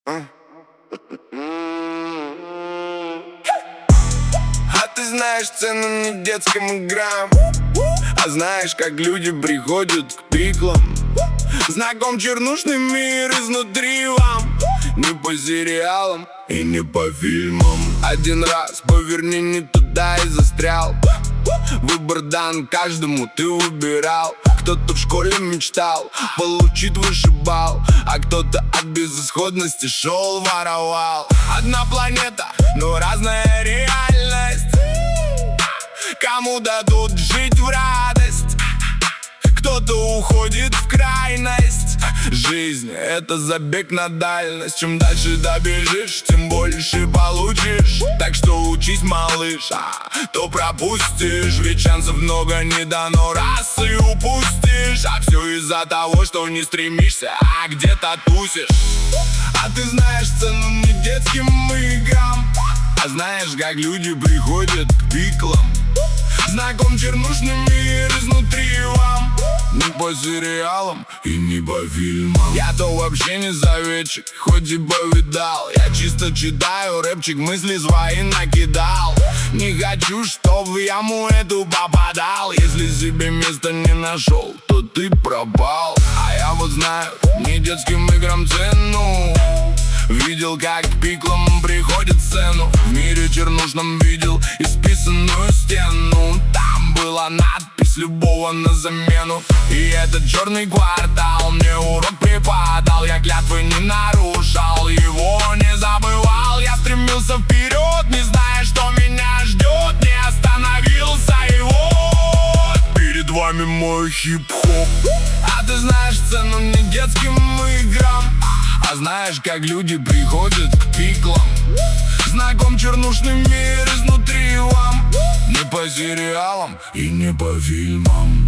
А ты знаешь цену не детским играм, а знаешь, как люди приходят к пиклам. Знаком чернушный мир изнутри вам, не по сериалам и не по фильмам. Один раз поверни не туда и застрял. Выбор дан каждому, ты выбирал. Кто-то в школе мечтал получить высший балл, а кто-то от безысходности шел, воровал. Одна планета, но разная реальность. Кому дадут жить в радость, кто-то уходит в крайность. Жизнь — это забег на дальность. Чем дальше добежишь, тем больше получишь. Так что учись, малыш, то пропустишь. Ведь шансов много не дано, раз и упустишь. А все из-за того, что не стремишься, а где-то тусишь. А ты знаешь цену не детским играм, а знаешь, как люди приходят к пиклам. Знаком чернушный мир изнутри вам, не по сериалам и не по фильмам. Я-то вообще не советчик, хоть и повидал. Я чисто читаю рэпчик, мысли свои накидал. Не хочу, чтоб в яму эту попадал. Если себе места не нашел, то ты пропал. А я вот знаю не детским играм цену. Видел, как к пиклам приходит цену. В мире чернушном видел исписанную стену. Там была надпись любого на замену. И этот черный квартал мне урок преподал. Я клятвы не нарушал, его не забывал. Я стремился вперед, не зная, что меня ждет. Не остановился, и вот перед вами мой хип-хоп. А ты знаешь цену не детским играм, а знаешь, как люди приходят к пиклам. Знаком чернушный мир изнутри вам, не по сериалам и не по фильмам.